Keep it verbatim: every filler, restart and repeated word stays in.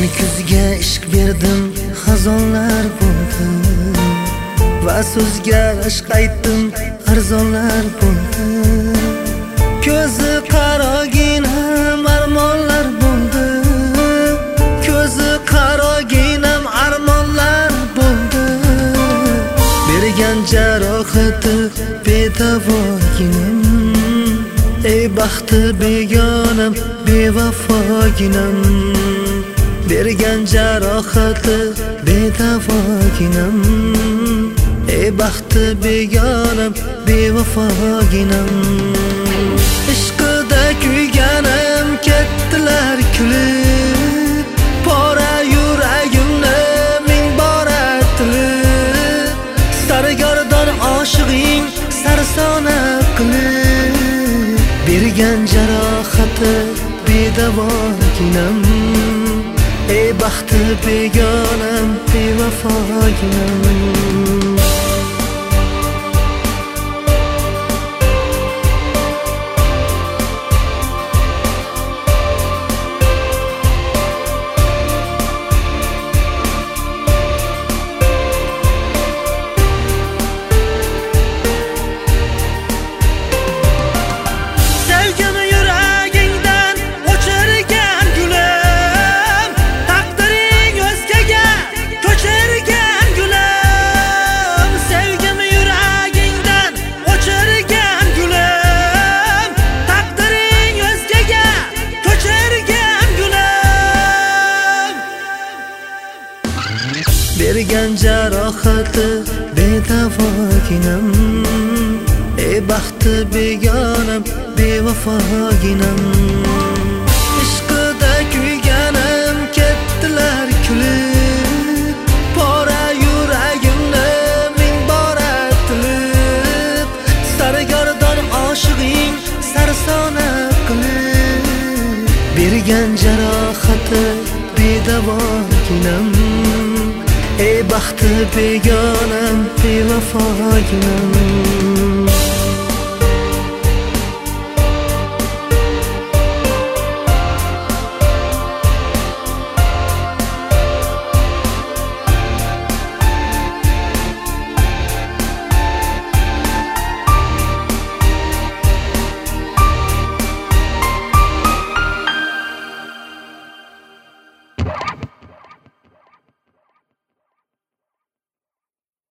kuzga ishq berdim, xazonlar bo'ldi va so'zga ishq aytdim, arzonlar bo'ldi. Ko'zi qaroginam armonlar bo'ldi, ko'zi qaroginam armonlar bo'ldi. Bergan jarohati bedavoginam, ey baxti begonam, bevafoginam. Bergan jarohati bedavoginam, ey baxti begonam, bevafoginam. Ishqida kuyganim ketdilar kulib, pora yuragimni ming bora tilib. Sargardon oshig'ing sarsona qilib, bergan jarohati bedavoginam, ey baxti begonam, bevafoginam. Bergan jarohati bedavoginam, ey baxti begonam, bevafoginam. Ishqida kuyganim ketdilar kulib, pora yuragimni ming bora tilib. Sargardon oshig'ing sarsona qilib, bergan jarohati bedavoginam, ey baxti begonam, bevafoginam.